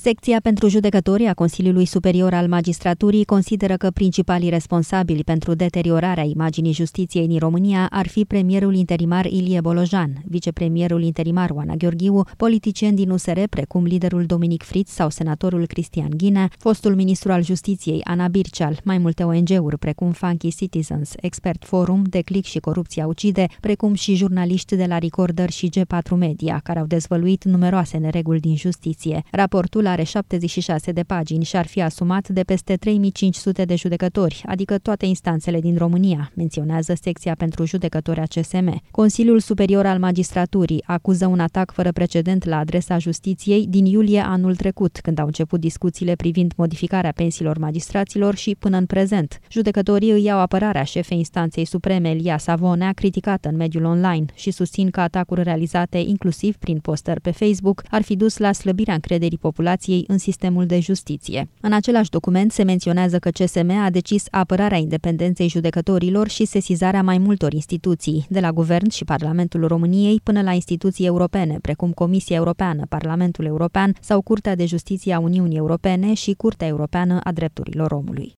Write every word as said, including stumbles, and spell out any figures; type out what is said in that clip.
Secția pentru judecători a Consiliului Superior al Magistraturii consideră că principalii responsabili pentru deteriorarea imaginii justiției din România ar fi premierul interimar Ilie Bolojan, vicepremierul interimar Oana Gheorghiu, politicieni din U S R precum liderul Dominic Fritz sau senatorul Cristian Ghinea, fostul ministru al Justiției Ana Birceal, mai multe O N G-uri precum Funky Citizens, Expert Forum, Declic și Corupția Ucide, precum și jurnaliști de la Recorder și G patru Media, care au dezvăluit numeroase nereguli din justiție. Raportul are șaptezeci și șase de pagini și ar fi asumat de peste trei mii cinci sute de judecători, adică toate instanțele din România, menționează secția pentru judecători a C S M. Consiliul Superior al Magistraturii acuză un atac fără precedent la adresa justiției din iulie anul trecut, când au început discuțiile privind modificarea pensiilor magistraților și până în prezent. Judecătorii îi iau apărarea șefei instanței supreme Elia Savonea, criticată în mediul online, și susțin că atacuri realizate inclusiv prin postări pe Facebook ar fi dus la slăbirea încrederii populației în sistemul de justiție. În același document se menționează că C S M a decis apărarea independenței judecătorilor și sesizarea mai multor instituții, de la Guvern și Parlamentul României până la instituții europene, precum Comisia Europeană, Parlamentul European sau Curtea de Justiție a Uniunii Europene și Curtea Europeană a Drepturilor Omului.